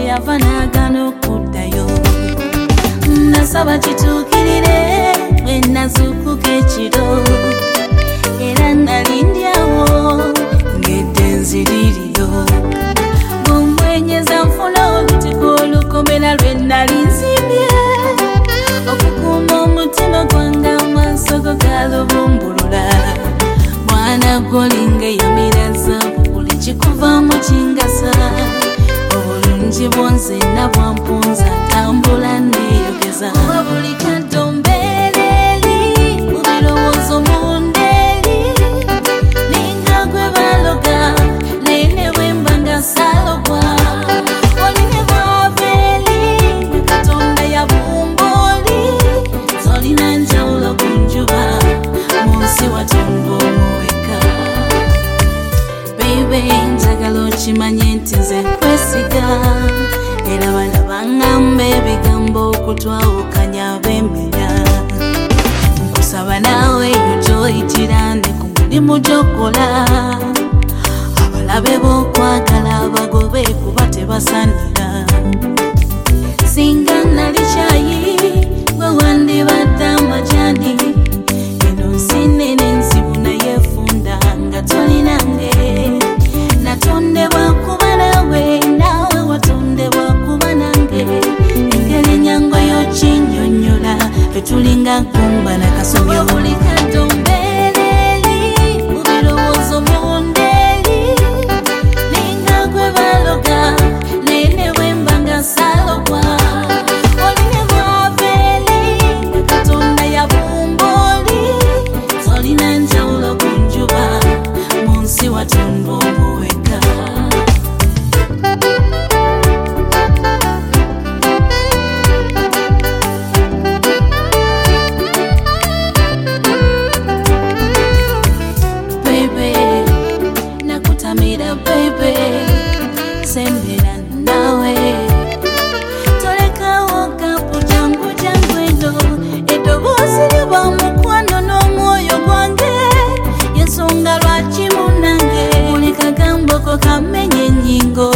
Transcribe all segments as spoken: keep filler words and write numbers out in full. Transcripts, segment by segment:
yava n'agaana okuddayo. Nasaba kituukirire bwe nazuukuka ekiro, era nalindyawo ng'edde nziririro. Bw'omwenyeza nfuna olutiko olukomera lwe nali nsimbye, okukuuma omutima gwange amaaso go galubumbulula. Mwana gwolinga eyamiraza buli kikuvaamu kingasa, obulungi bwonzenna bwampunza ntambula neeyogeza. Oba buli kaddo mbeera eri mu birowoozo munda eri, ninga gwe baloga naye ne bwe mba nga saalogwa. Oli ne bw'ava eri nga Katonda yabumba oli, tolina njawulo ku njuba mu nsi watonda omuweka. Baby, njagala okimanye nti nze nkwesiga, era bana baŋŋamba ebigambo okutwawukanya ab'embeera. Nkusaba naawe gy'oyitira ne ku mulimu gy'okola, abalabe b'okwagala abagobe kuba tebasanira. Singa nali kyayi gwe wandibadde amajaani, eno nsi nnene nzibu naye funda nga tolinange. Natondebwa kuba nawe, naawe watondebwa kuba nange. Engeri ennyango y'okinnyonnyola tetulinga nkumba na kasobyo. Buli kaddo mbeera eri mu birowoozo munda eri, ninga gwe baloga naye ne bwe mba nga saalogwa. Oli ne bw'ava eri nga Katonda yabumba oli, tolina njawulo ku njuba mu nsi watonda omuweka. Baby, nakutamira baby, sembera nawe. Tolekawo kapu jangu jangu eno, eddoboozi liba mukwano n'omwoyo gwange, y'ensonga lwaki munnange buli kagambo ko kamenya ennyingo.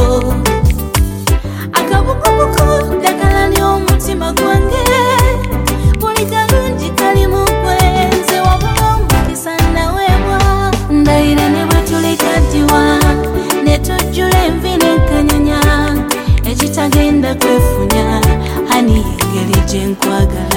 Akabukubuku ddagala ly'omutima gwange, buli kalungi kali mu ggwe, nze wabula omukisa naweebwa. Ndayira ne bwe tuli kaddiwa ne tujjula envi n'enkanyanya, ekitagenda kwefunya ani engeri gye nkwagala.